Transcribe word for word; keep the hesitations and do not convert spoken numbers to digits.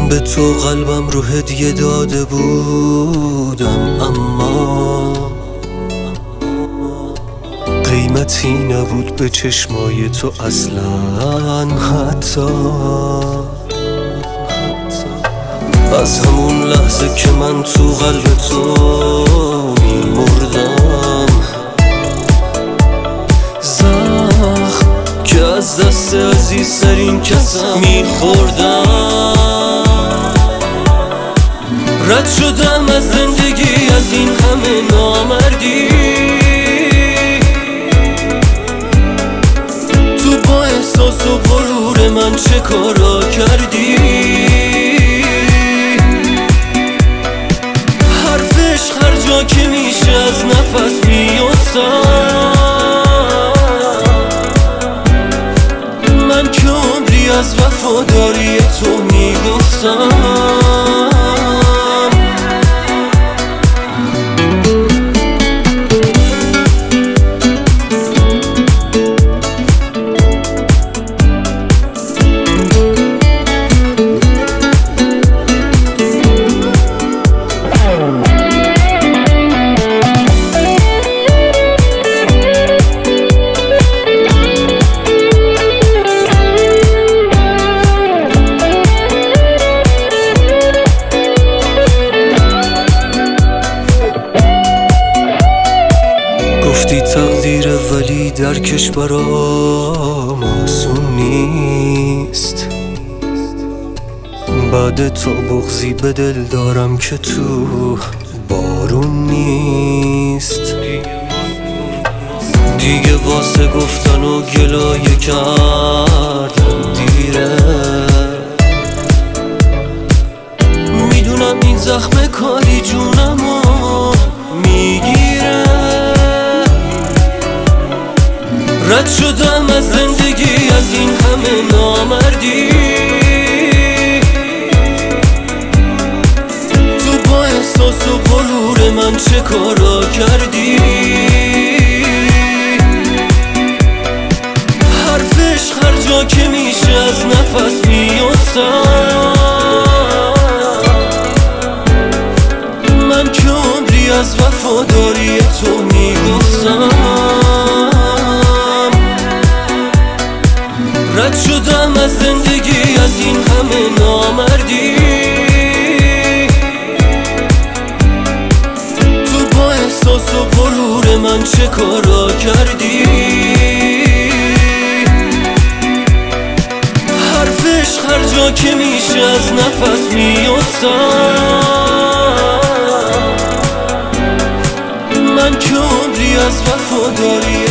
من به تو قلبم رو هدیه داده بودم، اما قیمتی نبود به چشمای تو اصلا. حتی از همون لحظه که من تو قلب تو میمردم، زخم که از دست عزیزترین کسم میخوردم. رد شدم از زندگی، از این همه نامردی، تو با احساس و غرور من چه کارا کردی. حرفش هر جا که میشه از نفس میافتم. من که عمری از وفاداری تو میگفتم. گفتی تقدیره ولی درکش برام آسون نیست. بعد تو بغضی به دل دارم که تو بارون نیست. دیگه واسه گفتن و گلایه کردن دیره. میدونم این زخم کاری جونمو میگیره. رد شدم از زندگی، از این همه نامردی، تو با احساس و غرور من چه کارا کردی. حرفش هر جا که میشه از نفس میافتم. من که عمری از وفاداری تو میگفتم. رد شدم از زندگی، از این همه نامردی، تو با احساس و غرور من چه کارا کردی. حرفش هر جا که میشه از نفس میافتم. من که عمری از وفاداری